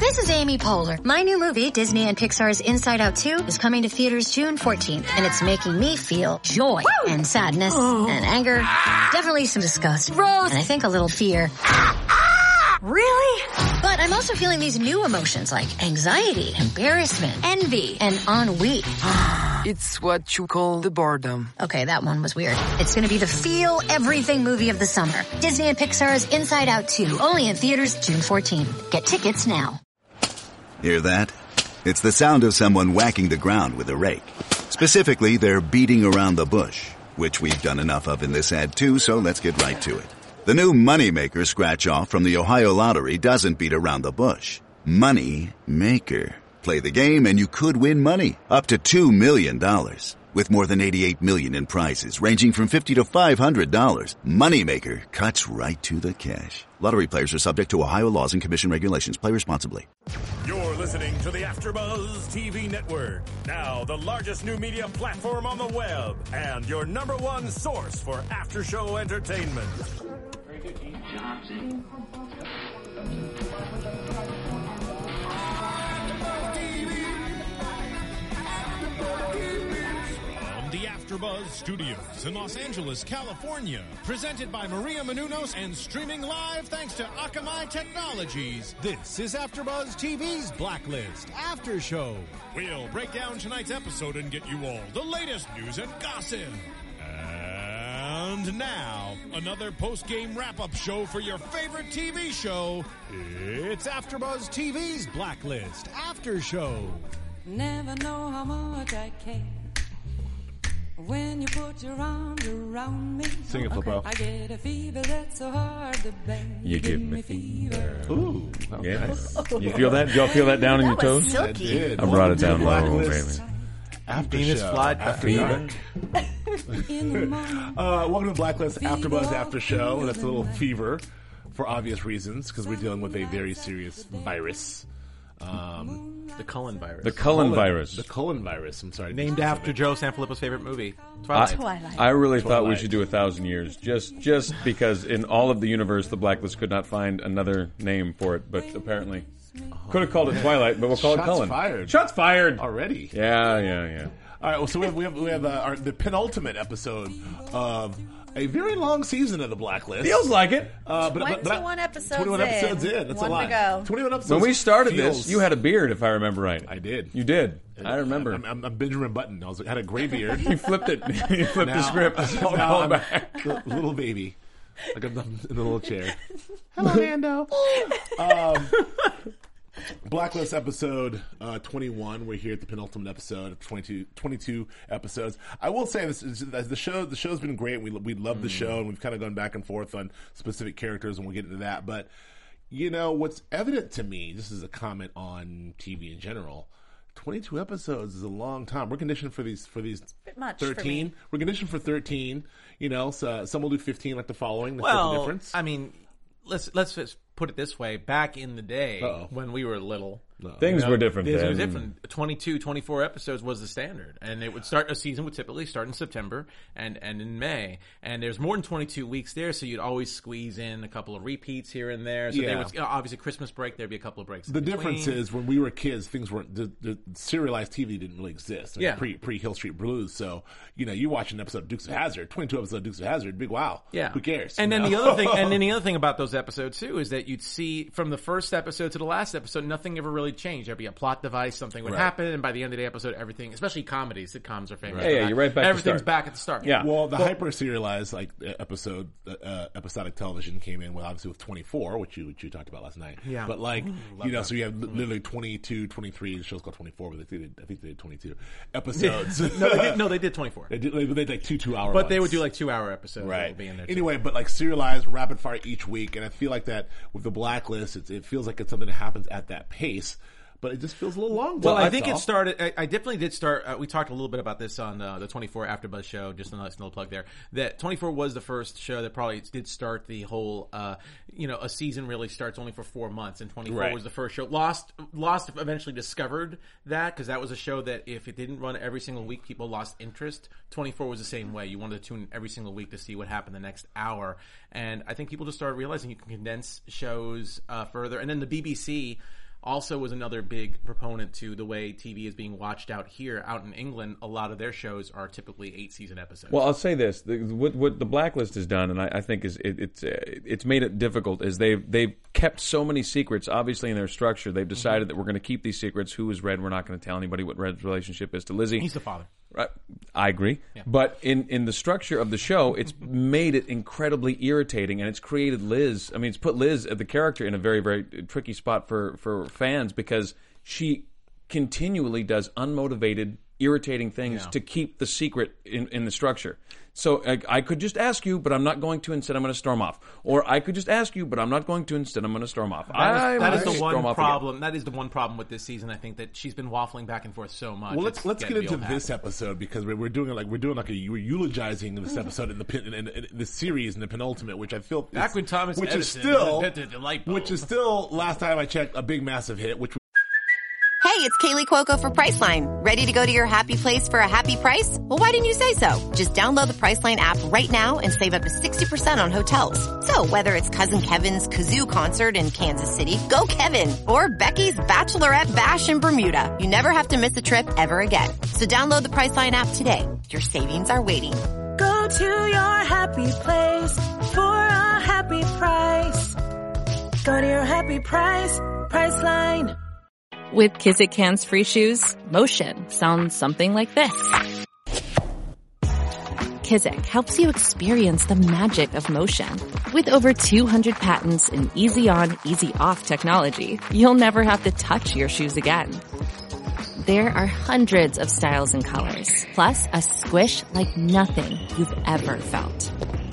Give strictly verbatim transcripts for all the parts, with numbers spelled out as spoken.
This is Amy Poehler. My new movie, Disney and Pixar's Inside Out two, is coming to theaters June fourteenth, and it's making me feel joy Woo! and sadness oh. and anger, definitely some disgust, Rose, and I think a little fear. Really? But I'm also feeling these new emotions like anxiety, embarrassment, envy, and ennui. It's what you call the boredom. Okay, that one was weird. It's gonna be the feel everything movie of the summer. Disney and Pixar's Inside Out two, only in theaters June fourteenth. Get tickets now. Hear that? It's the sound of someone whacking the ground with a rake. Specifically, they're beating around the bush, which we've done enough of in this ad too, so let's get right to it. The new Moneymaker scratch-off from the Ohio Lottery doesn't beat around the bush. Money Maker. Play the game and you could win money. Up to two million dollars. With more than eighty-eight million dollars in prizes ranging from fifty dollars to five hundred dollars. Moneymaker cuts right to the cash. Lottery players are subject to Ohio laws and commission regulations. Play responsibly. You're listening to the AfterBuzz T V Network. Now the largest new media platform on the web and your number one source for after-show entertainment. From the AfterBuzz Studios in Los Angeles, California, presented by Maria Menounos and streaming live thanks to Akamai Technologies. This is AfterBuzz T V's Blacklist After Show. We'll break down tonight's episode and get you all the latest news and gossip. And now, another post-game wrap-up show for your favorite T V show. It's AfterBuzz T V's Blacklist After Show. Never know how much I care when you put your arms around me. Sing it, Flippo. I get a fever that's so hard to bear. You give me fever. Ooh, yeah. Nice. You feel that? Did y'all feel that down in your toes? I did. I brought it down low, baby. After Venus show. flight After dark. uh, welcome to Blacklist AfterBuzz After Show. That's a little fever for obvious reasons because we're dealing with a very serious virus. Um, the Cullen virus. The Cullen virus. The Cullen virus. I'm sorry. Named after Joe Sanfilippo's favorite movie, Twilight. Twilight. I really Twilight. thought we should do a thousand years, just just because in all of the universe, the Blacklist could not find another name for it, but apparently could have called it Twilight, but we'll call Shots it Cullen. Fired. Shots fired Already. Yeah, yeah, yeah. All right. Well, so we have we have, we have uh, our, the penultimate episode of a very long season of the Blacklist. Feels like it. Uh, but, but, but twenty-one episodes twenty-one in. episodes in. That's One a lot. to go. twenty-one episodes. When we started feels, this, you had a beard, if I remember right. I did. You did. I remember. I'm, I'm, I'm Benjamin Button. I was I had a gray beard. You flipped it. You flipped now, the script. All now I'm back. a little baby. Like I'm in the little chair. Hello, Nando. um, Blacklist episode uh, twenty-one. We're here at the penultimate episode of twenty-two, twenty-two episodes. I will say this: is, the show, the show's been great. We we love the show, and we've kind of gone back and forth on specific characters, and we'll get into that. But you know, what's evident to me, just as a comment on T V in general, twenty-two episodes is a long time. We're conditioned for these for these Bit much thirteen. For me. We're conditioned for thirteen. You know, so some will do fifteen, like the following. That's Well, the difference. I mean, let's let's just put it this way. Back in the day, Uh-oh. when we were little, No. Things you know, were different Things then. were different. twenty-two, twenty-four episodes was the standard. And it would start, a season would typically start in September and end in May. And there's more than twenty-two weeks there, so you'd always squeeze in a couple of repeats here and there. So Yeah. there was, you know, obviously Christmas break, there'd be a couple of breaks. The in difference between. is when we were kids, things weren't the, the serialized T V didn't really exist. I mean, Yeah. pre pre Hill Street Blues. So you know, you watch an episode of Dukes of Hazzard, twenty two episodes of Dukes of Hazzard, big wow. Yeah. Who cares? And you then know? the other thing, and then the other thing about those episodes too is that you'd see from the first episode to the last episode, nothing ever really changed. There'd be a plot device, something would Right. happen, and by the end of the episode, everything, especially comedies, sitcoms are famous. Yeah, for yeah, that. you're right back to Everything's start. back at the start. Yeah. Well, the hyper serialized like uh, episode uh, episodic television came in with obviously with twenty-four, which you which you talked about last night. Yeah. But like you know, so you have li- literally twenty-two, twenty-three. The show's called twenty-four, but they did, I think they did twenty-two episodes. no, they did, no, they did twenty-four. They did, they did like two two hour. But they ones. would do like two hour episodes. that Right. would be in there too. Anyway, but like serialized, rapid fire each week, and I feel like that with the Blacklist, it's, it feels like it's something that happens at that pace, but it just feels a little long. Well, I that's think all. it started. I, I definitely did start. Uh, we talked a little bit about this on uh, the twenty-four AfterBuzz show. Just a nice little plug there. That twenty-four was the first show that probably did start the whole. Uh, you know, a season really starts only for four months, and twenty-four Right. was the first show. Lost, Lost eventually discovered that because that was a show that if it didn't run every single week, people lost interest. twenty-four was the same way. You wanted to tune in every single week to see what happened the next hour, and I think people just started realizing you can condense shows uh, further. And then the B B C. also was another big proponent to the way T V is being watched out here. Out in England, a lot of their shows are typically eight-season episodes. Well, I'll say this: the, what, what the Blacklist has done, and I, I think is it, it's uh, it's made it difficult. Is they've they've kept so many secrets. Obviously, in their structure, they've decided mm-hmm. that we're going to keep these secrets. Who is Red? We're not going to tell anybody what Red's relationship is to Lizzie. He's the father. Right. I agree. Yeah. But in, in the structure of the show, it's made it incredibly irritating, and it's created Liz. I mean, it's put Liz, the character, in a very, very tricky spot for, for fans because she continually does unmotivated, irritating things yeah. to keep the secret in, in the structure. So I, I could just ask you, but I'm not going to. Instead, I'm going to storm off. Or I could just ask you, but I'm not going to. Instead, I'm going to storm off. That is, that is the one problem. That is the one problem with this season. I think that she's been waffling back and forth so much. Well, let's let's get into this episode because we're, we're doing like we're doing like a we're eulogizing this episode in the in, in, in the series in the penultimate, which I feel back when Thomas which Edison is still invented the light bulb. Which is still last time I checked a big massive hit. Which. Hey, it's Kaylee Cuoco for Priceline. Ready to go to your happy place for a happy price? Well, why didn't you say so? Just download the Priceline app right now and save up to sixty percent on hotels. So whether it's Cousin Kevin's Kazoo Concert in Kansas City, go Kevin, or Becky's Bachelorette Bash in Bermuda, you never have to miss a trip ever again. So download the Priceline app today. Your savings are waiting. Go to your happy place for a happy price. Go to your happy price, Priceline. With Kizik hands-free shoes, motion sounds something like this. Kizik helps you experience the magic of motion. With over two hundred patents and easy-on, easy-off technology, you'll never have to touch your shoes again. There are hundreds of styles and colors, plus a squish like nothing you've ever felt.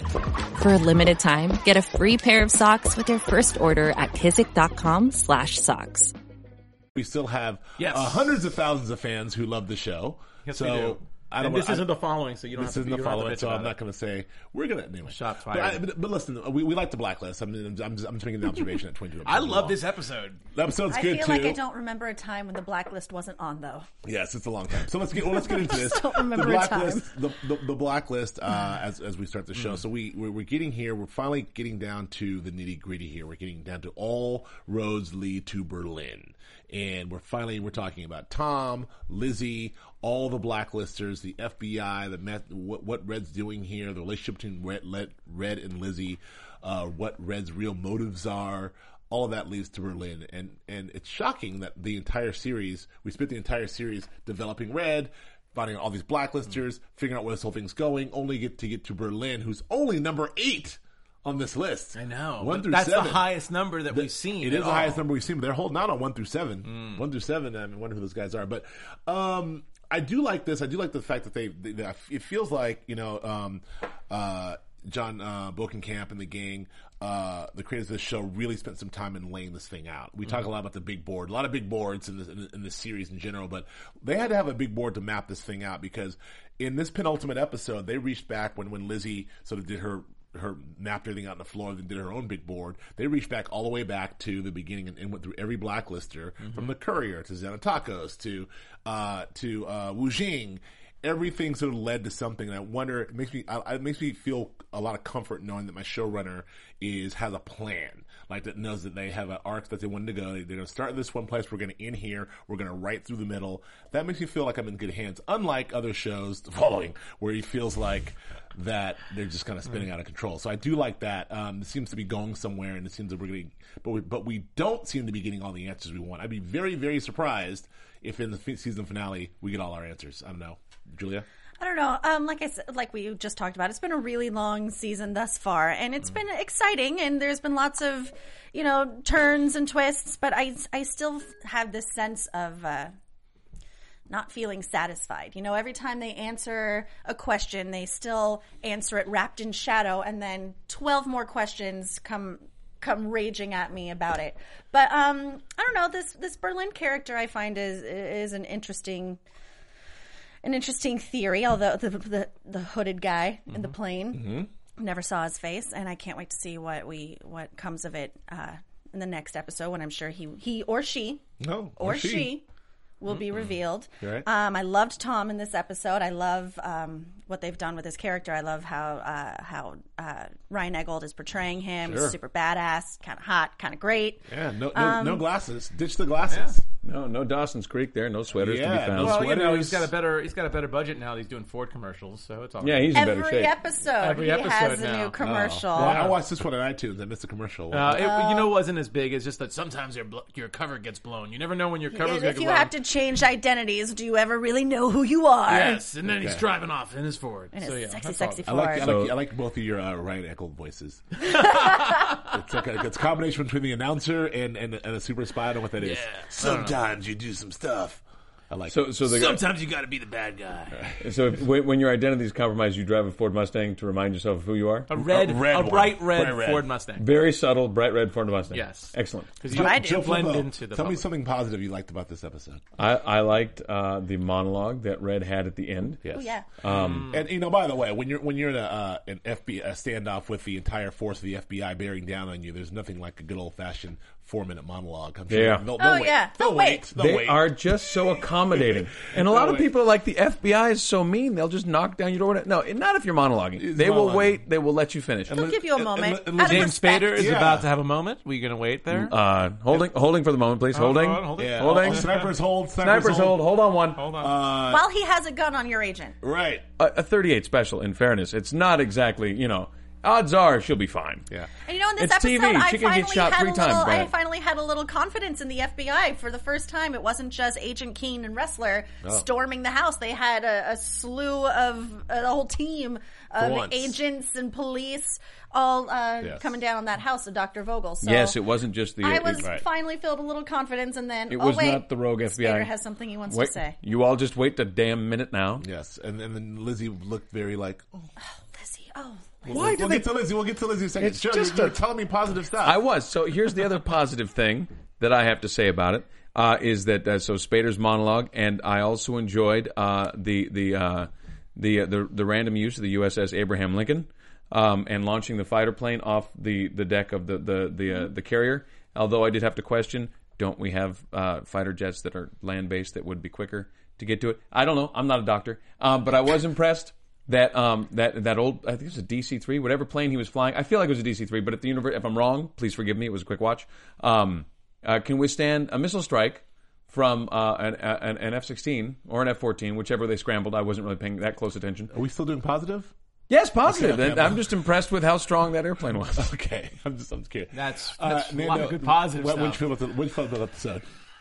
For a limited time, get a free pair of socks with your first order at kizik.com slash socks. We still have yes. uh, hundreds of thousands of fans who love the show. Yes, so we do. I don't and this I, isn't the following, so you don't this have to. This isn't the following, so I'm it. not going to say we're going to anyway. Shots fired. But, I, but, but listen, we, we like the Blacklist. I mean, I'm, I'm, just, I'm just making an observation at twenty-two. I love this episode. The episode's I good feel too. like I don't remember a time when the Blacklist wasn't on, though. Yes, it's a long time. So let's get well, let's get into this. I don't remember the Blacklist, a time. The, the, the Blacklist. Uh, as as we start the show, mm. so we we're, we're getting here. We're finally getting down to the nitty gritty here. We're getting down to all roads lead to Berlin. And we're finally, we're talking about Tom, Lizzie, all the blacklisters, the F B I, the met, what, what Red's doing here, the relationship between Red, Red and Lizzie, uh, what Red's real motives are. All of that leads to Berlin. And, and it's shocking that the entire series, we spent the entire series developing Red, finding all these blacklisters, figuring out where this whole thing's going, only get to get to Berlin, who's only number eight on this list. I know. One through that's seven. the highest number that the, we've seen. It is all. the highest number we've seen, but they're holding out on one through seven. Mm. One through seven, I mean, wonder who those guys are. But um, I do like this. I do like the fact that they, they, they it feels like, you know, um, uh, John uh, Bokenkamp and the gang, uh, the creators of this show, really spent some time in laying this thing out. We mm-hmm. talk a lot about the big board, a lot of big boards in this, in, in this series in general, but they had to have a big board to map this thing out because in this penultimate episode, they reached back when, when Lizzie sort of did her her mapped everything out on the floor and did her own big board. They reached back all the way back to the beginning and, and went through every blacklister mm-hmm. from the Courier to Xanatacos to uh, to uh, Wu Jing. Everything sort of led to something, and I wonder. It makes me. I, it makes me feel a lot of comfort knowing that my showrunner is has a plan, like that knows that they have an arc that they wanted to go. They're going to start in this one place. We're going to end here. We're going to right through the middle. That makes me feel like I'm in good hands. Unlike other shows, the following, where he feels like that they're just kind of spinning out of control. So I do like that. Um, it seems to be going somewhere, and it seems that we're getting, but we, but we don't seem to be getting all the answers we want. I'd be very, very surprised if in the season finale we get all our answers. I don't know, Julia. I don't know. Um, like I said, like we just talked about, it's been a really long season thus far, and it's mm. been exciting. And there's been lots of, you know, turns and twists. But I, I still have this sense of uh, not feeling satisfied. You know, every time they answer a question, they still answer it wrapped in shadow, and then twelve more questions come come raging at me about it. But um, I don't know. This this Berlin character I find is is an interesting. An interesting theory, although the the, the hooded guy mm-hmm. in the plane mm-hmm. never saw his face, and I can't wait to see what we what comes of it uh, in the next episode. When I'm sure he he or she no or, or she. she will be revealed. Right. Um, I loved Tom in this episode. I love um, what they've done with his character. I love how uh, how uh, Ryan Eggold is portraying him. Sure. He's super badass, kind of hot, kind of great. Yeah, no, no, Um, no glasses. Ditch the glasses. No, no Dawson's Creek there. No sweaters to be Yeah, found. no Well, you know, sweaters. he's got a better he's got a better budget now. He's doing Ford commercials, so it's all Yeah, he's in better Every shape. episode, Every he episode has a now. new commercial. Well, I watched this one on iTunes. I missed the commercial. Uh, it, you know, it wasn't as big. It's just that sometimes your blo- your cover gets blown. You never know when your cover's going to If get you blown. have to change identities, do you ever really know who you are? Yes, and then he's Okay. driving off in his Ford. In his so, yeah, sexy, that's sexy all. I like, I, So- like, I like both of your uh, Ryan Eggold voices. it's like a, it's a combination between the announcer and, and, and a super spy. I don't know what that is. Yeah. Sometimes you do some stuff. I like So, it. so the Sometimes you got to be the bad guy. so if, when when your identity is compromised, you drive a Ford Mustang to remind yourself of who you are. A red, A red a one. bright red, Bright red. Ford Mustang. Very subtle, bright red Ford Mustang. Yes. Excellent. Because what I you, do. you blend Flippo, into the Tell me public. something positive you liked about this episode. I, I liked uh, the monologue that Red had at the end. Yes. Oh, yeah. Um, And you know, by the way, when you're when you're in a uh, an F B I a standoff with the entire force of the F B I bearing down on you, there's nothing like a good old fashioned four minute monologue. I'm sure Yeah. they'll, Oh, they'll wait. yeah. They'll They'll wait. wait. They'll They wait. are just so accommodating. And a lot of wait. people are like, the F B I is so mean, they'll just knock down your door. No, not if you're monologuing. It's They will monologuing. wait, they will let you finish. They'll give you a moment. and- and out of James respect. Spader is Yeah. about to have a moment. Were you going to wait there? Uh, holding holding for the moment, please. Holding. hold on, hold on. Yeah. Holding. Oh, snipers hold. Snipers, Snipers hold. Hold on one. Hold on. Uh, While he has a gun on your agent. right. A, a thirty-eight special, in fairness. It's not exactly, you know, odds are she'll be fine. Yeah. And you know, in this It's episode, T V. I She can get finally shot had three a little. times by I it. finally had a little confidence in the F B I for the first time. It wasn't just Agent Keen and Wrestler storming the house. They had a, a slew of a whole team of once. agents and police all uh, Yes. coming down on that house of Doctor Vogel. So Yes, it wasn't just the. I it- was right. finally filled a little confidence, and then It oh was wait, not the rogue F B I. Spader has something he wants Wait, to say. you all just wait a damn minute now. Yes. And, and then Lizzie looked very like, oh, Lizzie, oh. why did we'll get to Lizzie? We'll get to Lizzie in a second. It's Sure, just you're, a- you're telling me positive stuff. I was. So here's the other positive thing that I have to say about it uh, is that uh, so Spader's monologue, and I also enjoyed uh, the the uh, the, uh, the the random use of the U S S Abraham Lincoln um, and launching the fighter plane off the, the deck of the the the, uh, the carrier. Although I did have to question, don't we have uh, fighter jets that are land based that would be quicker to get to it? I don't know. I'm not a doctor, um, but I was impressed. That um that that old I think it was a D C three, whatever plane he was flying. I feel like it was a D C three, but if the universe, if I'm wrong, please forgive me. It was a quick watch. Um, uh, can withstand a missile strike from uh, an, an, an F sixteen or an F fourteen, whichever they scrambled. I wasn't really paying that close attention. Are we still doing positive? Yes, positive. Okay, okay. And I'm just impressed with how strong that airplane was. Okay. I'm just, I'm just curious. That's, Uh, that's a lot Nando, of good positive what, stuff. Which feel about the, which feel about the episode?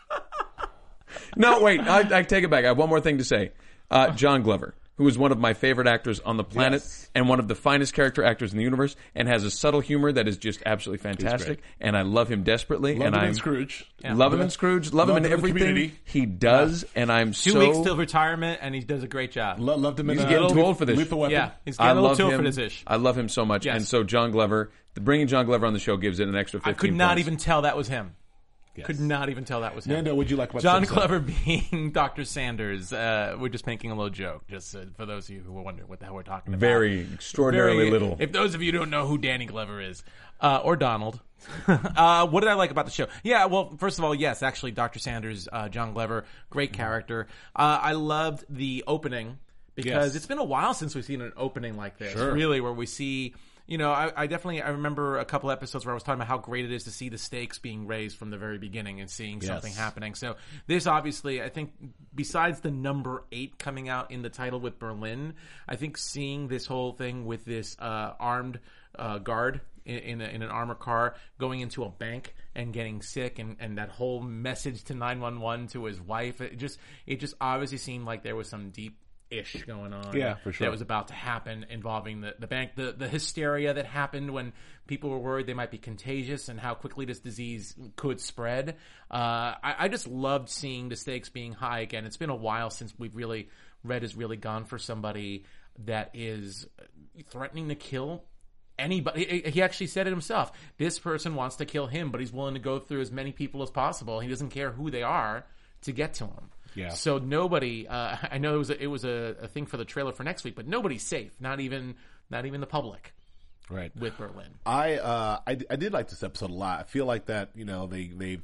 No, wait. I, I take it back. I have one more thing to say. Uh, John Glover, who is one of my favorite actors on the planet Yes. and one of the finest character actors in the universe, and has a subtle humor that is just absolutely fantastic. And I love him desperately. Love and him I'm in Scrooge. Love him in Scrooge. Love, Loved him in him in everything Community. he does. And I'm Two so weeks till retirement, and he does a great job. Lo- loved him in He's uh, getting too Lethal- old for this. Lethal Weapon. Yeah, he's I getting a little love too old him. for this ish. I love him so much. Yes. And so John Glover, bringing John Glover on the show gives it an extra I fifteen could not points. even tell that was him. Yes. Could not even tell that was him. Nando, what'd you like about John this episode? Glover being Doctor Sanders? Uh, we're just making a little joke, just uh, for those of you who were wondering what the hell we're talking about. Very extraordinarily Very- little. If those of you who don't know who Danny Glover is, uh, or Donald, uh, what did I like about the show? Yeah, well, first of all, yes, actually, Doctor Sanders, uh, John Glover, great character. Uh, I loved the opening because Yes. it's been a while since we've seen an opening like this, Sure. really, where we see. You know, I, I definitely I remember a couple episodes where I was talking about how great it is to see the stakes being raised from the very beginning and seeing Yes. something happening. So this obviously, I think, besides the number eight coming out in the title with Berlin, I think seeing this whole thing with this uh, armed uh, guard in, in, a, in an armored car going into a bank and getting sick, and, and that whole message to nine one one to his wife, it just it just obviously seemed like there was some deep ish going on. Yeah, for sure. That was about to happen involving the, the bank, the, the hysteria that happened when people were worried they might be contagious and how quickly this disease could spread. Uh, I, I just loved seeing the stakes being high again. It's been a while since we've really, Red has really gone for somebody that is threatening to kill anybody. He actually said it himself. This person wants to kill him, but he's willing to go through as many people as possible. He doesn't care who they are to get to him. Yeah. So nobody, uh, I know it was a, it was a, a thing for the trailer for next week, but nobody's safe. Not even not even the public. Right. With Berlin. I uh I, I did like this episode a lot. I feel like that, you know, they they've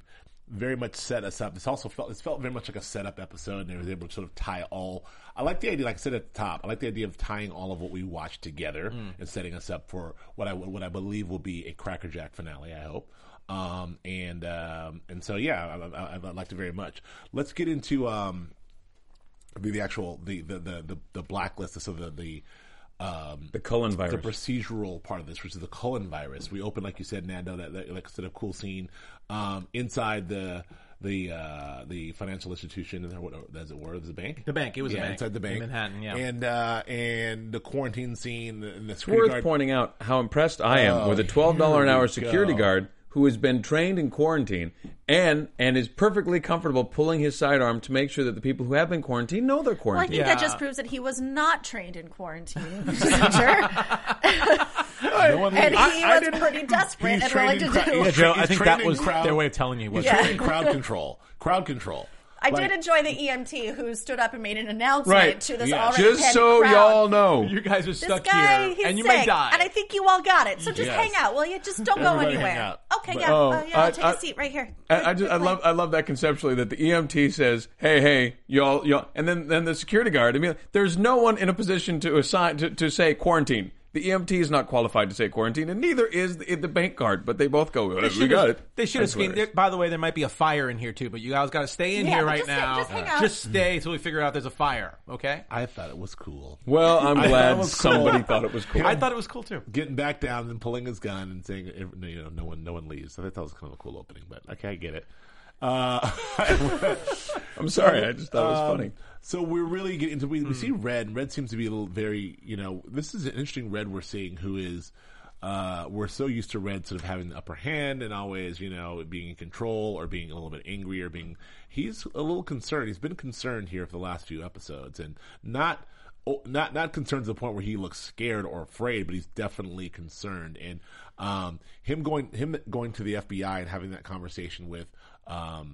very much set us up. This also felt it felt very much like a setup episode, and it was able to sort of tie all. I like the idea, like I said at the top, I like the idea of tying all of what we watched together mm. and setting us up for what I what I believe will be a crackerjack finale. I hope. Um, and um, and so yeah, I, I, I liked it very much. Let's get into um, the, the actual the the the the, the blacklist. So the the Um, the Cullen virus, the procedural part of this, which is the Cullen virus. We open, like you said, Nando, that, that like I said, a cool scene um, inside the the uh, the financial institution, as it were, the bank. The bank, it was yeah, a bank inside the bank, in Manhattan. Yeah, and uh, and the quarantine scene. And the it's security worth guard. pointing out how impressed I am oh, with a twelve dollar an hour go. security guard who has been trained in quarantine and and is perfectly comfortable pulling his sidearm to make sure that the people who have been quarantined know they're Well, I quarantined. think Yeah. that just proves that he was not trained in quarantine procedure. No one and leaves. he I- I was didn't- pretty desperate he's and trained willing in to cra- do. he's Yeah, Joe, he's I think trained that in was crowd- their way of telling you what. He's trained in crowd control. Crowd control. I Like- did enjoy the E M T who stood up and made an announcement Right. to this Yeah. already Just pent so crowd. y'all know. You guys are This stuck guy, here, he's and you sick, may die. and I think you all got it. So just Yes. hang out, will you? Just don't go Everybody hang anywhere. out. Okay, But- yeah, Oh, uh, yeah. I'll I- take I- a seat right here. I, I just I love I love that conceptually that the E M T says, "Hey, hey, y'all, y'all," and then then the security guard. I mean, there's no one in a position to assign to, to say quarantine. The E M T is not qualified to say quarantine, and neither is the, the bank guard. But they both go, They "We should got have- it." They should have That's screened. hilarious. By the way, there might be a fire in here too, but you guys got to stay in Yeah, here but right just hang- now. just hang out. Just stay until we figure out there's a fire. Okay. I thought it was cool. Well, I'm I thought glad it was cool. somebody thought it was cool. I thought it was cool too. Getting back down and pulling his gun and saying, you know, no one, no one leaves. So I thought that was kind of a cool opening. But okay, I get it. Uh, I'm sorry, I just thought it was um, funny. So we're really getting into we, we see Red. And Red seems to be a little very, you know, this is an interesting Red we're seeing who is. Uh, we're so used to Red sort of having the upper hand and always, you know, being in control or being a little bit angry or being. He's a little concerned. He's been concerned here for the last few episodes, and not. Oh, not not concerned to the point where he looks scared or afraid, but he's definitely concerned. And um, him going him going to the F B I and having that conversation with um,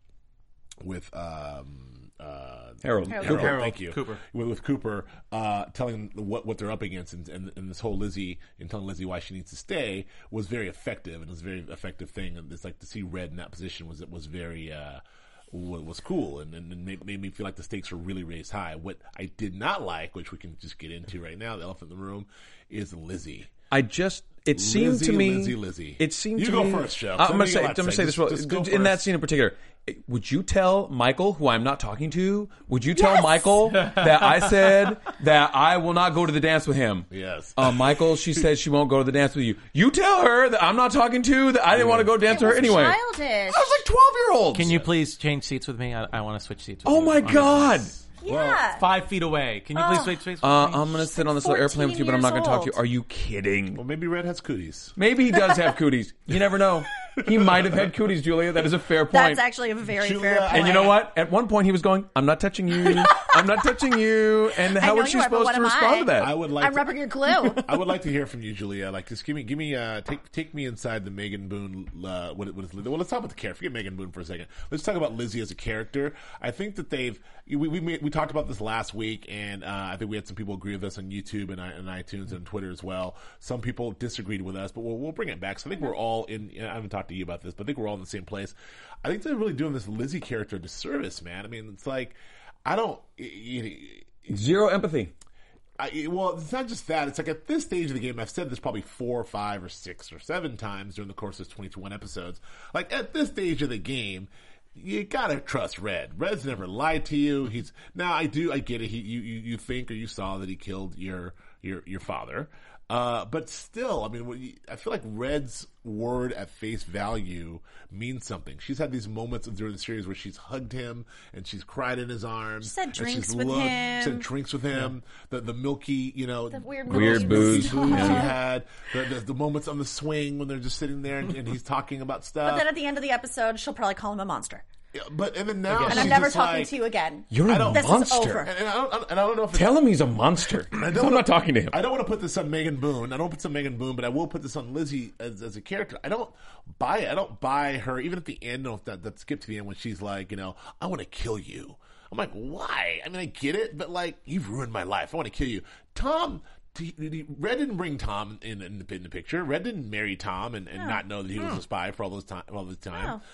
with um, uh, Harold. Harold, Cooper. Harold thank you, Cooper. with, with Cooper, uh, telling them what what they're up against, and, and, and this whole Lizzie and telling Lizzie why she needs to stay was very effective, and it was a very effective thing. And it's like to see Red in that position was it was very. Uh, was cool and, and made, made me feel like the stakes were really raised high. What I did not like, which we can just get into right now, the elephant in the room, is Lizzie. I just it seemed Lizzie, to me Lizzie, Lizzie. it seemed You to go me first, Joe. I'm Tell gonna me say your I'm gonna thoughts. say Just- this just go in that first. scene in particular. Would you tell Michael, who I'm not talking to, would you tell Yes! Michael that I said that I will not go to the dance with him? Yes. Uh, Michael, she said she won't go to the dance with you. You tell her that I'm not talking to, that I didn't want to go dance It with her was anyway. childish. I was like twelve year olds. Can you please change seats with me? I, I want to switch seats. With Oh you. my Okay. God. Yeah. Five feet away. Can you please switch seats with Uh, me? I'm going to sit on this little airplane with you, but I'm not going to talk to you. years Are you kidding? Well, maybe Red has cooties. Maybe he does have cooties. You never know. He might have had cooties, Julia. That is a fair point. That's actually a very Julia, fair point. And you know what? At one point, he was going, "I'm not touching you. I'm not touching you." And how know was she you are, but supposed what to am respond I? to that? I would like. I'm to, rubbing your glue. I would like to hear from you, Julia. Like, just give me, give me, uh, take, take me inside the Megan Boone. Uh, what, what is? Well, let's talk about the character. Forget Megan Boone for a second. Let's talk about Lizzie as a character. I think that they've. We we made, we talked about this last week, and uh, I think we had some people agree with us on YouTube and, and iTunes and Twitter as well. Some people disagreed with us, but we'll, we'll bring it back. So I think we're all in. I haven't talked to you about this, but I think we're all in the same place. I think they're really doing this Lizzie character a disservice, man. I mean, it's like I don't. It, it, Zero empathy. I, well, it's not just that. It's like at this stage of the game, I've said this probably four or five or six or seven times during the course of this twenty-one episodes. Like at this stage of the game, you gotta trust Red. Red's never lied to you. He's now. I do. I get it. He, you, you, you think or you saw that he killed your your your father. Uh, but still, I mean, what you, I feel like Red's word at face value means something. She's had these moments during the series where she's hugged him and she's cried in his arms. She said and drinks she's with loved- him. Said drinks with him. The the milky, you know, The weird Weird movies. booze. booze Yeah. he had. The, the, the moments on the swing when they're just sitting there and, and he's talking about stuff. But then at the end of the episode, she'll probably call him a monster. Yeah, but and then now And she's I'm never just talking like, to you again. You're a I don't- This is monster. over. And, and I don't, and I don't know if it's, Tell him he's a monster. I I'm don't not talking to him. I don't want to put this on Megan Boone. I don't put this on Megan Boone, but I will put this on Lizzie as, as a character. I don't buy it. I don't buy her, even at the end, of that, that skip to the end when she's like, you know, I want to kill you. I'm like, why? I mean, I get it, but like, you've ruined my life. I want to kill you. Tom, he, he, Red didn't bring Tom in, in, the, in the picture. Red didn't marry Tom and, and No. not know that he was No. a spy for all those time, all this time. No.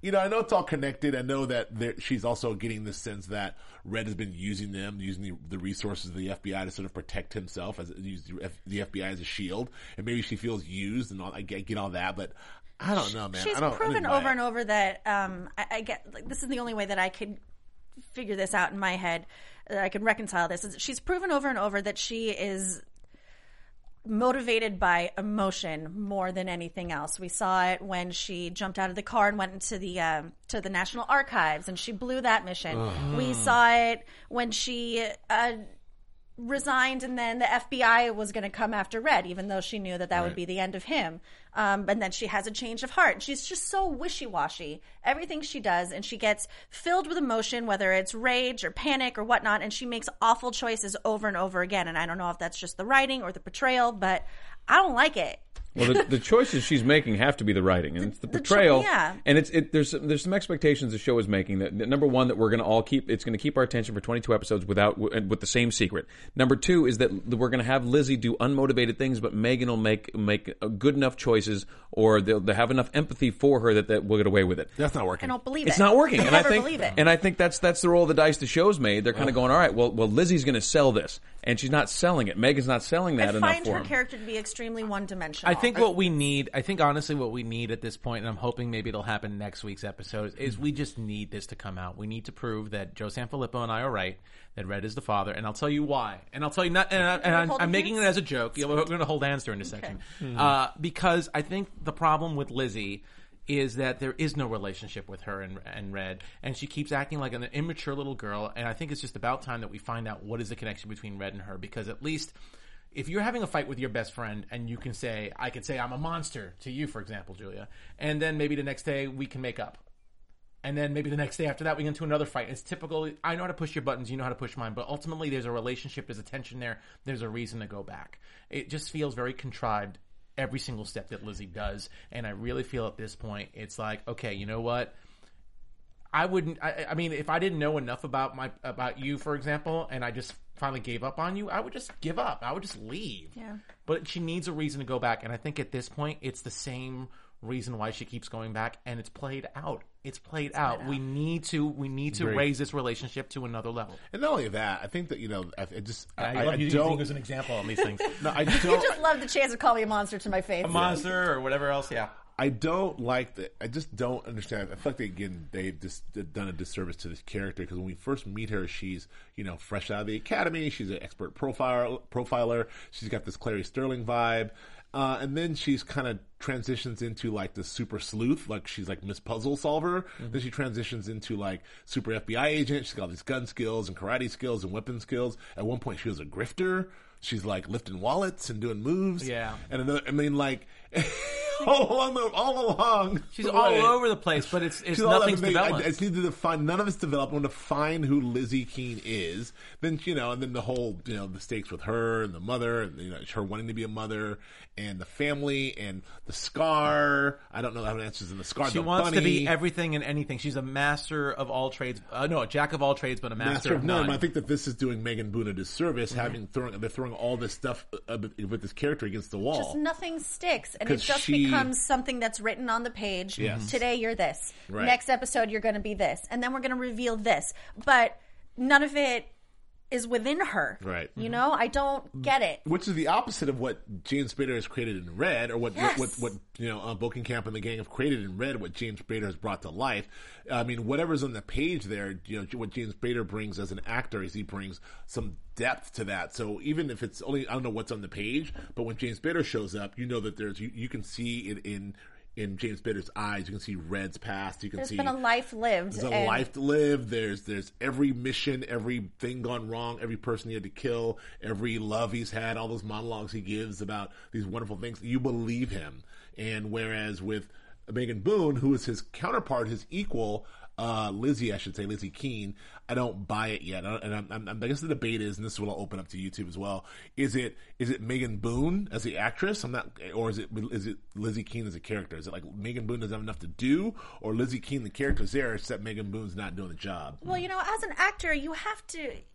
you know, I know it's all connected. I know that there, she's also getting this sense that Red has been using them, using the, the resources of the F B I to sort of protect himself, as use the, F, the F B I as a shield, and maybe she feels used and all. I get, get all that, but I don't know, man. She's I don't, proven I don't over it. and over that um, I, I get. Like, this is the only way that I could figure this out in my head. That I can reconcile this. Is she's proven over and over that she is motivated by emotion more than anything else. We saw it when she jumped out of the car and went into the um, to the National Archives, and she blew that mission. Ugh. We saw it when she uh, resigned, and then the F B I was going to come after Red, even though she knew that that Right. would be the end of him. Um, and then she has a change of heart. She's just so wishy-washy. Everything she does, and she gets filled with emotion, whether it's rage or panic or whatnot, and she makes awful choices over and over again. And I don't know if that's just the writing or the portrayal, but I don't like it. Well, the, the choices she's making have to be the writing, and it's the portrayal. The cho- yeah. And it's it. There's some, there's some expectations the show is making. That, that number one, that we're going to all keep. It's going to keep our attention for twenty-two episodes without with the same secret. Number two is that we're going to have Lizzie do unmotivated things, but Megan will make make good enough choices, or they'll, they'll have enough empathy for her that, that we'll get away with it. That's not working. I don't believe It's it. not working, I and never I think believe it. and I think that's that's the role the dice the show's made. They're kind of going, all right, well, well, Lizzie's going to sell this, and she's not selling it. Megan's not selling that I enough find for her him. character to be extremely one-dimensional. I think what we need, I think honestly what we need at this point, and I'm hoping maybe it'll happen next week's episode, is we just need this to come out. We need to prove that Joe Sanfilippo and I are right, that Red is the father, and I'll tell you why. And I'll tell you not, and, I, and I'm, I'm making it as a joke. You know, we're going to hold hands during this section. Mhm. Uh, because I think the problem with Lizzie is that there is no relationship with her and, and Red, and she keeps acting like an immature little girl, and I think it's just about time that we find out what is the connection between Red and her, because at least if you're having a fight with your best friend and you can say, I could say I'm a monster to you, for example, Julia, and then maybe the next day we can make up. And then maybe the next day after that, we get into another fight. It's typical. I know how to push your buttons. You know how to push mine. But ultimately, there's a relationship. There's a tension there. There's a reason to go back. It just feels very contrived every single step that Lizzie does. And I really feel at this point, it's like, okay, you know what? I wouldn't. I, I mean, if I didn't know enough about my about you, for example, and I just finally gave up on you, I would just give up. I would just leave. Yeah. But she needs a reason to go back. And I think at this point, it's the same reason why she keeps going back, and it's played out. It's played It's out. played out. We need to we need to Agreed. raise this relationship to another level. And not only that, I think that, you know, I, I just I I, love I you using don't things as an example on these things. No, I You don't. just love the chance to call me a monster to my face. A monster or whatever else, yeah. I don't like that. I just don't understand. I feel like they, again they've just done a disservice to this character, because when we first meet her, she's, you know, fresh out of the academy. She's an expert profiler. Profiler. She's got this Clary Sterling vibe, uh, and then she's kind of transitions into like the super sleuth, like she's like Miss Puzzle Solver. Mm-hmm. Then she transitions into like super F B I agent. She's got all these gun skills and karate skills and weapon skills. At one point, she was a grifter. She's like lifting wallets and doing moves. Yeah. And another, I mean, like all along, the, all along, She's the all way. over the place, but it's it's She's all- nothing's I mean, I- developed. I just need to define. None of it's developed. I want to find who Lizzie Keene is. Then, you know, and then the whole, you know, the stakes with her and the mother, and, you know, her wanting to be a mother, and the family, and the scar. I don't know how many answers in the scar. She the wants bunny. to be everything and anything. She's a master of all trades. Uh, no, a jack of all trades, but a master, Master of of none. none. I think that this is doing Megan Boone a disservice, Mm-hmm. having throwing they're throwing all this stuff uh, with this character against the wall. Just nothing sticks, and it 'Cause just she- becomes something that's written on the page. Yes. Today you're this. Right. Next episode you're going to be this, and then we're going to reveal this. But none of it is within her. Right. You know, I don't get it. Which is the opposite of what James Spader has created in Red, or what Yes. what, what, what you know uh, Bokenkamp and the gang have created in Red. What James Spader has brought to life. I mean, whatever's on the page there, you know, what James Spader brings as an actor is he brings some depth to that. So even if it's only, I don't know what's on the page, but when James Spader shows up, you know that there's you, you can see it in. In James Spader's eyes, you can see Red's past. You can There's see been a life lived. There's a and life to live. There's there's every mission, everything gone wrong, every person he had to kill, every love he's had, all those monologues he gives about these wonderful things. You believe him. And whereas with Megan Boone, who is his counterpart, his equal, uh, Lizzie, I should say, Lizzie Keene, I don't buy it yet. I and I'm, I'm, I guess the debate is, and this is what I'll open up to YouTube as well, is it is it Megan Boone as the actress? I'm not, or is it is it Lizzie Keene as a character? Is it like Megan Boone doesn't have enough to do, or Lizzie Keene, the character's there, except Megan Boone's not doing the job? Well, you know, as an actor, you have to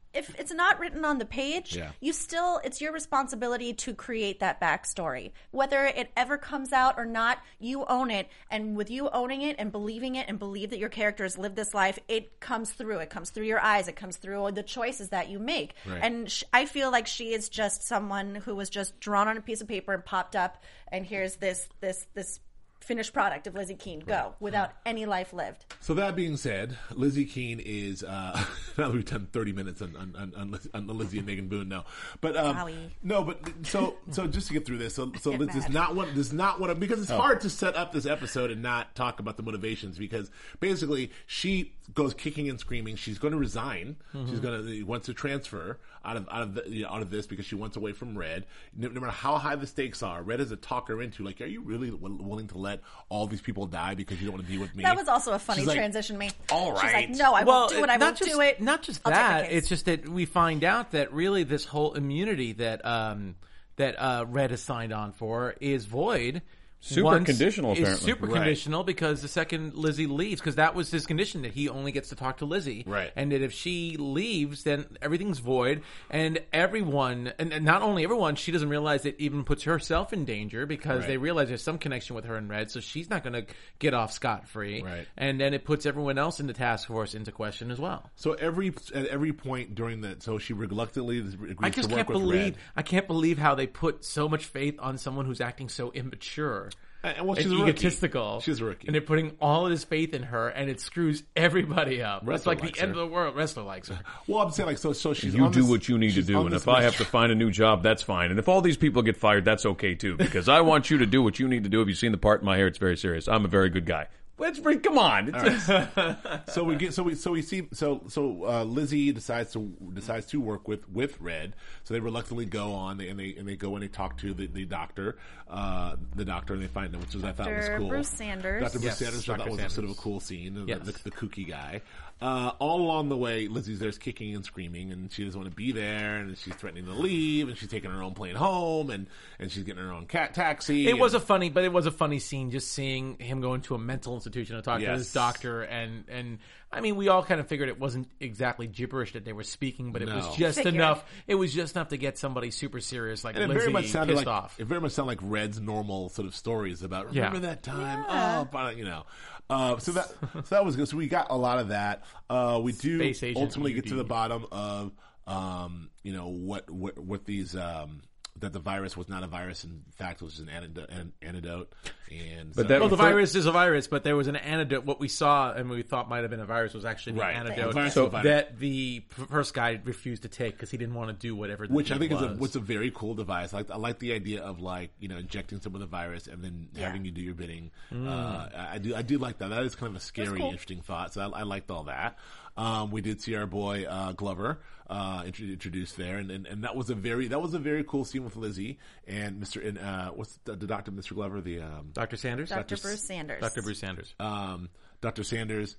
if it's not written on the page, Yeah. you still, it's your responsibility to create that backstory. Whether it ever comes out or not, you own it. And with you owning it and believing it and believe that your character has lived this life, it comes through. It comes through your eyes. It comes through the choices that you make. Right. And sh- I feel like she is just someone who was just drawn on a piece of paper and popped up, and here's this, this, this finished product of Lizzie Keene. Go. Right. Without any life lived. So that being said, Lizzie Keene is uh, now that we've done thirty minutes on on, on, on, Liz, on Lizzie and Megan Boone. No, but um, Wowie. no, but so so just to get through this, so so Get this is mad. not what this is not what because it's Oh. hard to set up this episode and not talk about the motivations because basically she goes kicking and screaming. She's going to resign. Mm-hmm. She's going to wants to transfer out of out of the, you know, out of this because she wants away from Red. No, no matter how high the stakes are, Red is a talker into like, are you really w- willing to let all these people die because you don't want to deal with me? That was also a funny She's like, transition to me. all She's like, right. no, I well, won't do it. I not won't just, do it. Not just I'll take the that. case. It's just that we find out that really this whole immunity that um, that uh, Red has signed on for is void. Super once- conditional, is apparently. super Right. conditional because the second Lizzie leaves, because that was his condition that he only gets to talk to Lizzie, Right. and that if she leaves, then everything's void, and everyone, and, and not only everyone, she doesn't realize it even puts herself in danger because Right. they realize there's some connection with her and Red, so she's not going to get off scot free, Right. and then it puts everyone else in the task force into question as well. So every at every point during that, so she reluctantly agrees I just to work can't with believe Red. I can't believe how they put so much faith on someone who's acting so immature. And, well, and she's a rookie. egotistical. She's a rookie. And they're putting all of this faith in her, and it screws everybody up. Wrestler it's like likes the end her. of the world. Wrestler likes her. Well, I'm saying like so. So she's You on do this- what you need to she's do, on and this if I have mission. to find a new job, that's fine. And if all these people get fired, that's okay too, because I want you to do what you need to do. Have you seen the part in my hair? It's very serious. I'm a very good guy. Let's bring. Come on. It's, it's, so we get so we so we see so so uh, Lizzie decides to decides to work with with Red. So they reluctantly go on and they and they go and they talk to the, the doctor, uh, the doctor, and they find him, which was I thought was Doctor cool. Bruce Sanders. Doctor Bruce Yes, Sanders. So that Doctor was a sort of Sanders. a cool scene. the- Yes. The, the kooky guy. Uh, all along the way, Lizzie's there's kicking and screaming, and she doesn't want to be there, and she's threatening to leave, and she's taking her own plane home, and, and she's getting her own cat taxi. It and, was a funny, but it was a funny scene just seeing him go into a mental institution and talk to Yes. this doctor, and and I mean, we all kind of figured it wasn't exactly gibberish that they were speaking, but it No. was just Figured. enough. It was just enough to get somebody super serious like And it Lizzie very much sounded pissed like off. it very much sounded like Red's normal sort of stories about remember Yeah. that time, Yeah. oh, but, you know. Uh, so that so that was good. So we got a lot of that. Uh, we do Space Agent ultimately get to U D. the bottom of um, you know what what, what these um, that the virus was not a virus. In fact, it was just an antidote. An antidote. And But so- that- Well, the For- virus is a virus, but there was an antidote. What we saw and we thought might have been a virus was actually the Right. antidote The virus so was a virus. that the p- first guy refused to take because he didn't want to do whatever. The which I thing think is a, was. what's a very cool device. I like I like the idea of like you know injecting some of the virus and then Yeah. having you do your bidding. Mm. Uh, I I do I do like that. That is kind of a scary, cool. interesting thought. So I, I liked all that. Um, we did see our boy uh, Glover uh, intro- introduced there, and, and and that was a very that was a very cool scene with Lizzie and Mister and uh, what's the, the doctor, Mister Glover, the um, Doctor Sanders, Doctor Doctor Bruce Sanders. Doctor Bruce Sanders. um, Doctor Sanders.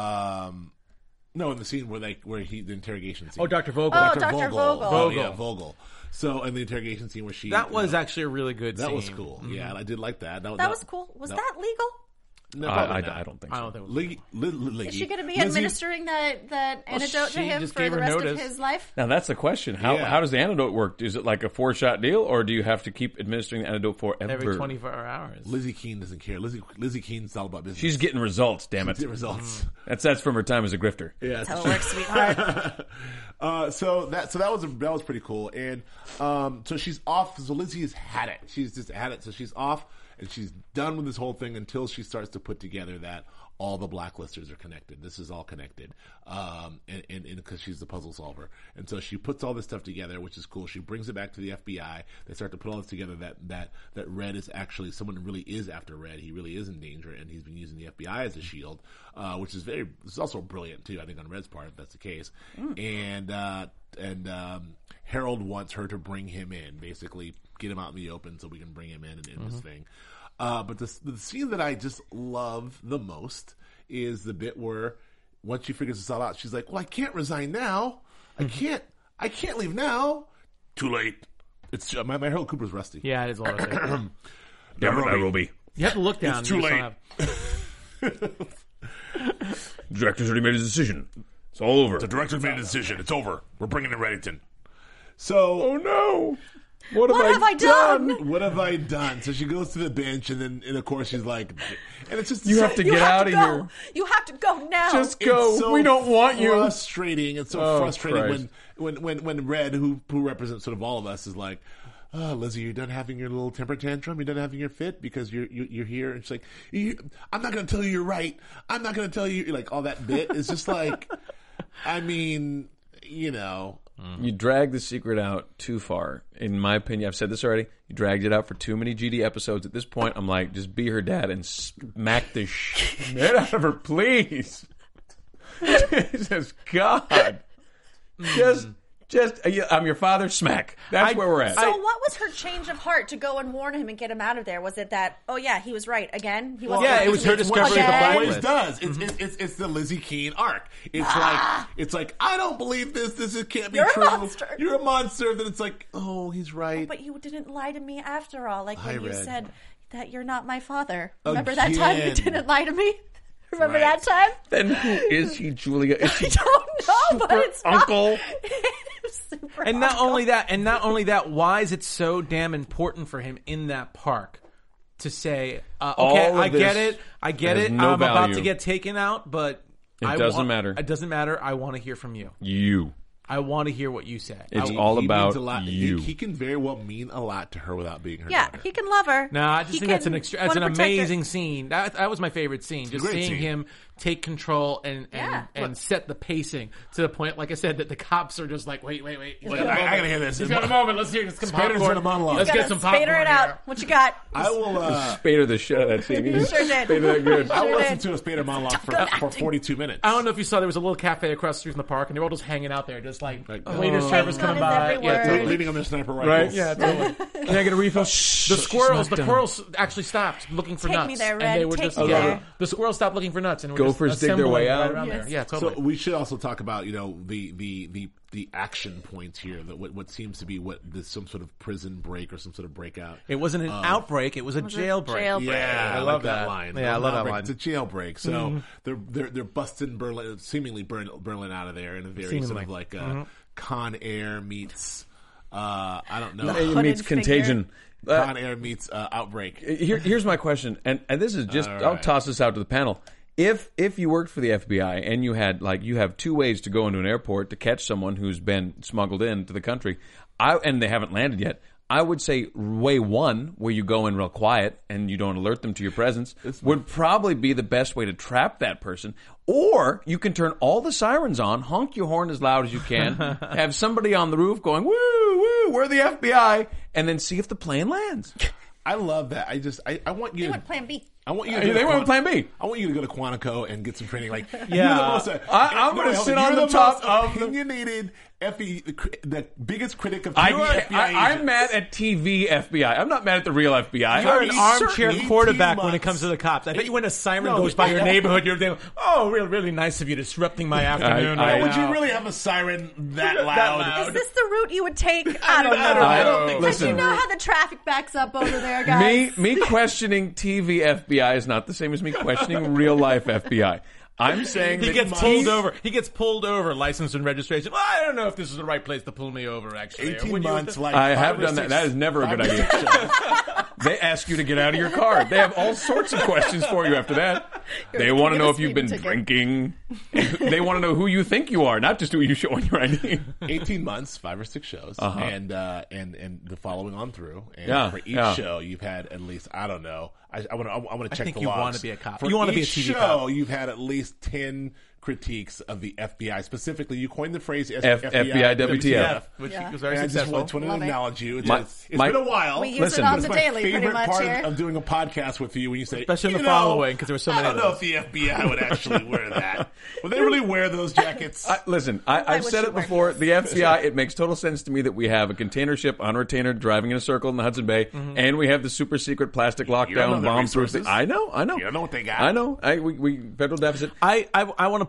Um, no, in the scene where they where he the interrogation scene. Oh, Doctor Vogel. Oh, Doctor Vogel. Oh, yeah, Vogel. So, and the interrogation scene where she That you was know, actually a really good that scene. was cool. Yeah, I did like that. That, That was cool. Was no. that legal? No, I, probably I, not. I don't think I so. don't think it was. Liggy, li, li, Is she going to be Lizzie- administering that, that Well, antidote to she him just for gave the her rest notice. of his life? Now that's the question. How Yeah. how does the antidote work? Is it like a four shot deal, or do you have to keep administering the antidote forever? Every twenty-four hours. Lizzie Keene doesn't care. Lizzie Lizzie Keane's all about business. She's getting results. Damn it! Get results. That's that's from her time as a grifter. Yeah, That's how it works, sweetheart. Uh, so that so that was that was pretty cool, and um, so she's off. So Lizzie has had it. She's just had it. So she's off, and she's done with this whole thing until she starts to put together that all the blacklisters are connected. This is all connected, um, and and because she's the puzzle solver, and so she puts all this stuff together, which is cool. She brings it back to the F B I. They start to put all this together. That that that Red is actually someone who really is after Red. He really is in danger, and he's been using the F B I as a shield, uh, which is very. It's also brilliant too. I think on Red's part, if that's the case, and uh, and um, Harold wants her to bring him in, basically get him out in the open so we can bring him in and in this thing. Uh, but the, the scene that I just love the most is the bit where once she figures this all out, she's like, "Well, I can't resign now. I can't. I can't leave now. Too late. It's uh, my my Harold Cooper's rusty. Yeah, it is a lot of things. Damn it, Nairobi. You have to look down. It's too You just late. don't have- The director's already made his decision. It's over. The director's made a decision. It's over. We're bringing in Reddington. So, oh no. What have, what I, have I done? done? What have I done? So she goes to the bench, and then, and of course, she's like, and it's just you have to you get have out to of go. here. You have to go now. Just go. It's so we don't want you. Frustrating. It's so Oh, frustrating Christ. when, when, when, when Red, who who represents sort of all of us, is like, oh, Lizzie, you're done having your little temper tantrum. You're done having your fit because you're you, you're here. And she's like, you, I'm not going to tell you you're right. I'm not going to tell you like all that bit. It's just like, I mean, you know. You drag the secret out too far, in my opinion. I've said this already. You dragged it out for too many G D episodes. At this point, I'm like, just be her dad and smack the shit out of her, please. Jesus God. Just, just, I'm your father, smack. That's I- where we're at. So what was her change of heart to go and warn him and get him out of there? Was it that, oh yeah, he was right again? He was yeah, it was her It's what discovery she of the Again? always blacklist. does. It's, it's it's it's the Lizzie Keene arc. It's like it's like I don't believe this. This is, can't be You're a true. monster. You're a monster. Then it's like, oh, he's right. But you didn't lie to me after all. Like when Hi, you Red. said that you're not my father. Remember that time you Again. didn't lie to me? Remember Right. that time? Then who is he, Julia? Is he I don't know, but super it's not- uncle? It's super And not uncle. only that, and not only that, why is it so damn important for him in that park to say, uh, okay, All of I get this it, I get has it, no I'm about value. to get taken out, but It I doesn't want- matter. It doesn't matter. I want to hear from you. You. I want to hear what you say. It's I, all He about means a lot. you. He, he can very well mean a lot to her without being her Yeah, daughter. he can love her. No, I just He think that's an can extra, that's an wanna protect her. amazing scene. That that was my favorite scene. Just a great seeing scene. him take control and and, Yeah. and set the pacing to the point, like I said, that the cops are just like, wait, wait, wait. He's Wait, got a I- I moment. gotta hear this. He's got a moment. Let's hear some Spader's popcorn. in a monologue. Let's Gotta get some popcorn spader it here. out. What you got? I will. Uh, Spader the shit out of that scene. He Sure did. Spader that good. I will Sure listen did. to a Spader monologue for, Good for acting. forty-two minutes. I don't know if you saw there was a little cafe across the street from the park, and they were all just hanging out there, just like, Like, waiters, oh. servers Taking coming on his by. every Yeah, word. totally. leaning on their sniper rifles. Right? Yeah, totally. Can I get a refill? Shh, The she's squirrels, not the done. squirrels actually stopped looking for Take nuts. me there, and Red. they were Take just, me yeah, there. the squirrels stopped looking for nuts and were just Gophers dig their way assembling out. right around Yes. there. Yeah, totally. So we should also talk about, you know, the the the, the action points here. That what, what seems to be what this some sort of prison break or some sort of breakout. it wasn't an Um, outbreak; it was a was a jailbreak. jailbreak. Yeah, I I love like that that. line. Yeah, I Not love that outbreak, line. It's a jailbreak. So Mhm. they're they're they're busting Berlin, seemingly Berlin, Berlin out of there in a very Seemingly. sort of like a Mhm. Con Air meets uh, I don't know. It meets Contagion. Uh, Con Air meets uh, Outbreak. Here, here's my question, and, and this is just, All I'll right. toss this out to the panel. If if you worked for the F B I and you had, like, you have two ways to go into an airport to catch someone who's been smuggled into the country, I, and they haven't landed yet, I would say way one, where you go in real quiet and you don't alert them to your presence, would probably be the best way to trap that person. Or you can turn all the sirens on, honk your horn as loud as you can, have somebody on the roof going, woo, woo, we're the F B I, and then see if the plane lands. I love that. I just I, I want you. They to, went Plan B. I want you. To They go to went Quan- Plan B. I want you to go to Quantico and get some training. Like, Yeah. you're the most, uh, I- I'm no, gonna hold sit on. on You're the top most of the- opinionated F E, the, cri- the biggest critic of I, T V F B I. I, I'm agents. mad at T V F B I. I'm not mad at the real F B I. You're I'm an armchair eighteen quarterback when it months. comes to the cops. I bet you when a siren No, goes by your I- neighborhood, you're thinking, "Oh, really, really nice of you disrupting my afternoon." I- right Would now." you really have a siren that That loud? loud. Is this the route you would take? I don't know. I don't- I don't think Because so. you know how the traffic backs up over there, guys. Me, me questioning T V F B I is not the same as me questioning real life F B I. I'm saying He that gets T- pulled over. He gets pulled over, license and registration. Well, I don't know if this is the right place to pull me over. Actually, Eighteen Would you- months, like I five have or done that. six- That is never a five good or idea. six shows. They ask you to get out of your car. They have all sorts of questions for you after that. They gonna want to get know a if you've been speeding drinking. They want to know who you think you are, not just who you show on your I D. Eighteen months, five or six shows, Uh-huh. and uh, and and the following on through. And Yeah, for each yeah. show, you've had at least I don't know. I, I want to. I want to check think the you logs. wanna be a cop. For You wanna be a each T V show, cop. you've had at least ten critiques of the F B I. Specifically, you coined the phrase F- F- FBI W T F. which Yeah. was very And I just successful. want to Love it. acknowledge you. It's, My- it's it's my- been a while. We use Listen, it on It's the my daily, favorite pretty much part here. of, of doing a podcast with you when you say, Especially in you the know, following, 'cause there were so many I of don't know those. if the F B I would actually wear that. Would they really wear those jackets? I, listen, I, I I've wish said you it were before. here. The F B I, it makes total sense to me that we have a container ship on retainer driving in a circle in the Hudson Bay, and we have the super secret plastic don't know lockdown their bomb proof. resources. I know, I know. You don't know what they got. I know. I we, we federal deficit. I, I, I want to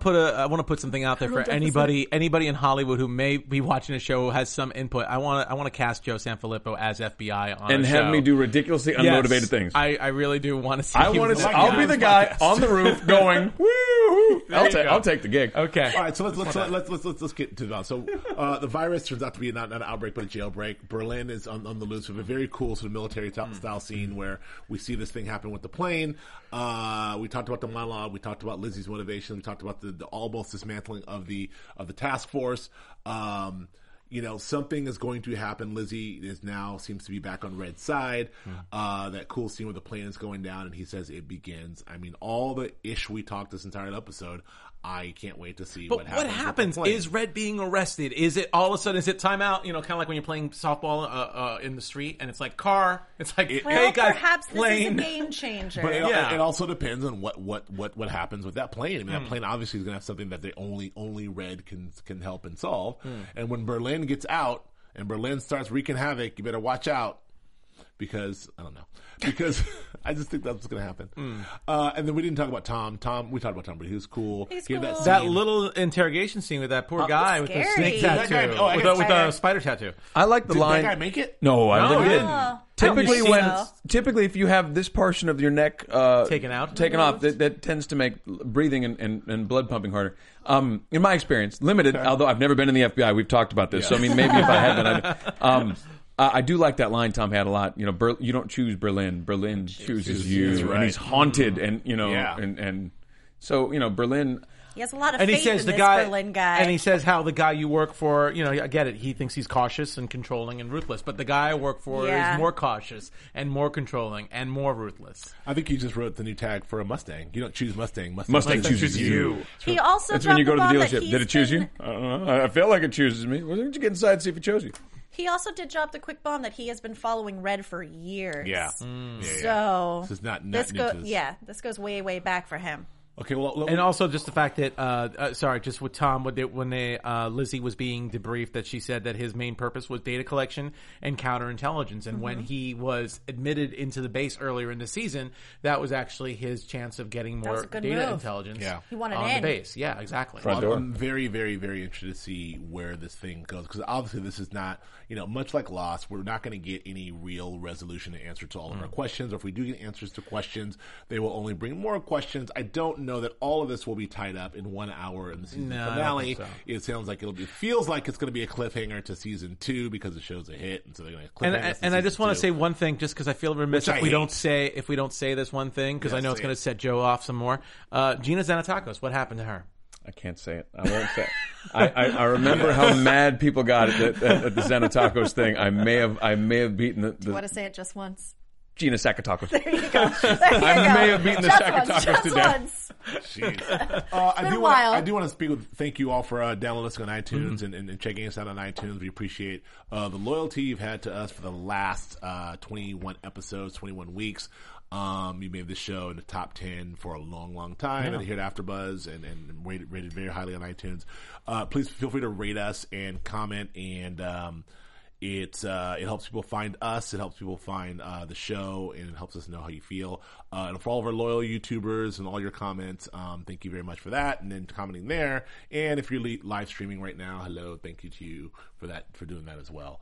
put a I want to put something out there for anybody anybody in Hollywood who may be watching a show who has some input. I want to I want to cast Joe Sanfilippo as F B I on and a have show. me do ridiculously unmotivated yes, things. I, I really do want to see. I want to. I'll be the guy on the roof going. Woo! I'll, ta- I'll take the gig. Okay. All right. So let's let's let's let's let's, let's, let's get to that. So uh, the virus turns out to be not, not an outbreak but a jailbreak. Berlin is on, on the loose. We have a very cool sort of military style mm. scene where we see this thing happen with the plane. Uh, we talked about the monologue. We talked about Lizzie's motivation. We talked about the, the almost dismantling of the of the task force. Um, you know, something is going to happen. Lizzie is now seems to be back on Red's side. Mm. Uh, that cool scene where the plane is going down and he says it begins. I mean, all the ish we talked this entire episode. I can't wait to see but what happens. What happens? Is Red being arrested? Is it all of a sudden, is it timeout? You know, kind of like when you're playing softball uh, uh, in the street and it's like car. It's like, well, hey guys, perhaps plane. this is a game changer. But it, yeah. it also depends on what, what, what, what happens with that plane. I mean, Mm. that plane obviously is going to have something that they only only Red can can help and solve. Mm. And when Berlin gets out and Berlin starts wreaking havoc, you better watch out. Because, I don't know. Because I just think that's what's going to happen. Mm. Uh, and then we didn't talk about Tom. Tom, we talked about Tom, but he was cool. He's he had cool. That, That little interrogation scene with that poor Uh, guy with the scary. snake Did that tattoo. guy- oh, I with, got a, with tired. a spider tattoo. I like the Did line. that guy make it? No, I No, never he did. didn't. Typically, don't when think so. typically if you have this portion of your neck uh, Taken out? taken off, that, that tends to make breathing and, and, and blood pumping harder. Um, in my experience, limited. Although I've never been in the F B I, we've talked about this. Yeah. So I mean, maybe if I had been, I'd, um, uh, I do like that line Tom had a lot. You know, Ber- you don't choose Berlin. Berlin chooses you, That's right. and he's haunted, and you know, Yeah. and and so you know, Berlin. He has a lot of And he faith says in the this guy, Berlin guy. and he says how the guy you work for, you know, I get it. He thinks he's cautious and controlling and ruthless, but the guy I work for Yeah. is more cautious and more controlling and more ruthless. I think he just wrote the new tag for a Mustang. You don't choose Mustang. Mustang, Mustang chooses you. He also That's when you go to dropped the bomb that dealership. he's Did it choose been- you? I don't know. I feel like it chooses me. Why don't you get inside and see if it chose you? He also did drop the quick bomb that he has been following Red for years. Yeah. Mm. Yeah, yeah. So This is not- not this new go- to this. yeah, this goes way way back for him. Okay, well, let- And also just the fact that, uh, uh, sorry, just with Tom, when they, when they, uh, Lizzie was being debriefed, that she said that his main purpose was data collection and counterintelligence. And when he was admitted into the base earlier in the season, that was actually his chance of getting That was more a good data move. intelligence Yeah. He wanted on in. the base. Yeah, exactly. Front Well, door. I'm very, very, very interested to see where this thing goes because obviously this is not, you know, much like Lost, we're not going to get any real resolution and answer to all of our questions. Or if we do get answers to questions, they will only bring more questions. I don't know that all of this will be tied up in one hour in the season No, I don't finale. think so. It sounds like it'll be, it feels like it's going to be a cliffhanger to season two because the show's a hit, and so they're going to cliffhanger. And, us and, to and I season just want to two. say one thing, just because I feel remiss Which if I we hate. don't say if we don't say this one thing, because Yeah, I know it's say going it. to set Joe off some more. Uh, Gina Xanatakos, what happened to her? I can't say it. I won't say it. I, I, I remember how mad people got at the, at, at the Xanatakos thing. I may have I may have beaten the, Do you want the to say it just once? Gina Sakatakos. There you go. There you I go. may have beaten the just Shaka once, Tacos just to death. once. Jeez. Uh, I been do a want while. I do want to speak with thank you all for uh, downloading us on iTunes and, and, and checking us out on iTunes. We appreciate uh, the loyalty you've had to us for the last uh, twenty-one episodes, twenty-one weeks. Um, you made this show in the top ten for a long, long time, Yeah. and here at AfterBuzz, and, and rated, rated very highly on iTunes. Uh, please feel free to rate us and comment, and um, it's uh, it helps people find us, it helps people find uh, the show, and it helps us know how you feel. Uh, and for all of our loyal YouTubers and all your comments, um, thank you very much for that, and then commenting there. And if you're li- live streaming right now, hello, thank you to you for that for doing that as well.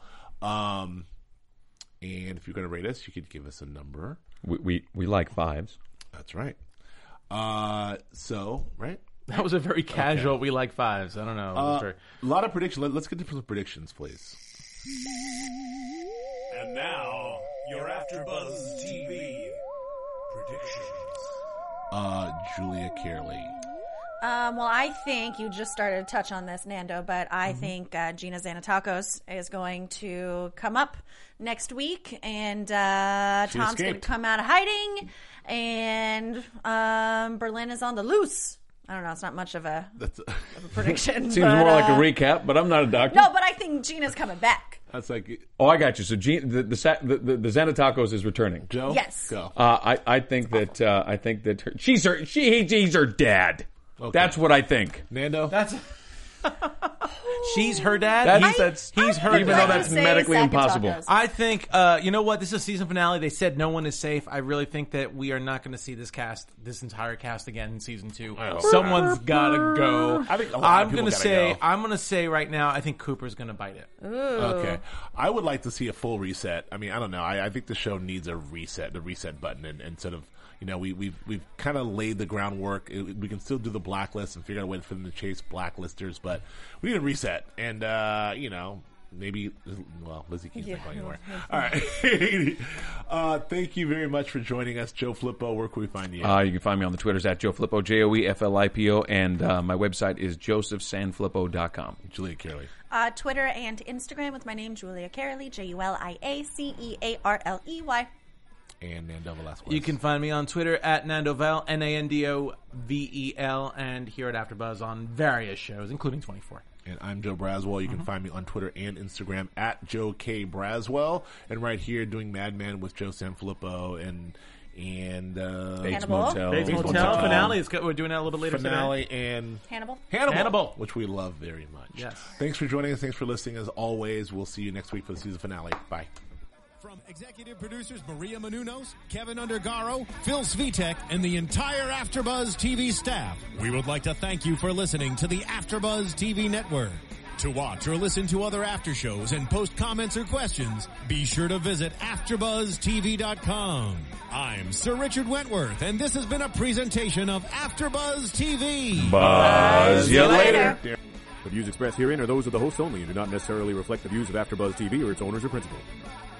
Um, and if you're going to rate us, you could give us a number. We, we we like fives. That's right. Uh, so right. That was a very casual. We like fives. I don't know. It was Uh, very- a lot of predictions. Let, let's get to some predictions, please. And now, your AfterBuzz T V predictions. Uh, Julia Carely. Um, well, I think you just started to touch on this, Nando, but I Mm-hmm. think uh, Gina Xanatakos is going to come up next week, and uh, She Tom's going to escaped. come out of hiding, and um, Berlin is on the loose. I don't know. It's not much of a, That's of a prediction. Seems but, more like a uh, recap, but I'm not a doctor. No, but I think Gina's coming back. that's like Oh, I got you. So Gene, the the sa- the, the, the Xanatakos is returning. Joe. Yes. Go. Uh, I I think that uh, I think that her, she's her she he's her dad. Okay. That's what I think. Nando. That's She's her dad. That's- he's, that's- he's her even dad. though that's medically impossible. I think, uh, you know what? This is a season finale. They said no one is safe. I really think that we are not going to see this cast, this entire cast again in season two. I hope Someone's not. got to go. I think a lot of I'm people gonna gotta say, go. I'm going to say right now, I think Cooper's going to bite it. Okay. I would like to see a full reset. I mean, I don't know. I, I think the show needs a reset, the reset button, and, and sort of, you know, we, we've we've kind of laid the groundwork. It, we can still do the blacklist and figure out a way for them to chase blacklisters, but we need a reset. And, uh, you know, maybe, well, Lizzie keeps Yeah. not going anywhere. All right. uh, thank you very much for joining us, Joe Flippo. Where can we find you? Uh, you can find me on the Twitters at Joe Flippo, J O E F L I P O, and uh, my website is joseph san flippo dot com. Julia Carey. Uh, Twitter and Instagram with my name, Julia Carely, J U L I A C E A R L E Y. And Nando Velasquez. You can find me on Twitter at Nandovel, N A N D O V E L, and here at AfterBuzz on various shows, including twenty-four. And I'm Joe Braswell. You can Mm-hmm. find me on Twitter and Instagram at Joe K. Braswell. And right here doing Madman with Joe Sanfilippo and and uh, Bates Hannibal. Motel. Bates Bates Motel. Motel. Finale. Is good. We're doing that a little bit later Finale today. and Hannibal. Hannibal. Hannibal. Which we love very much. Yes. Thanks for joining us. Thanks for listening. As always, we'll see you next week for the season finale. Bye. From executive producers Maria Menounos, Kevin Undergaro, Phil Svitek, and the entire AfterBuzz T V staff, we would like to thank you for listening to the AfterBuzz T V network. To watch or listen to other after shows and post comments or questions, be sure to visit after buzz T V dot com. I'm Sir Richard Wentworth, and this has been a presentation of AfterBuzz T V. Buzz you later. The views expressed herein are those of the hosts only and do not necessarily reflect the views of AfterBuzz T V or its owners or principals.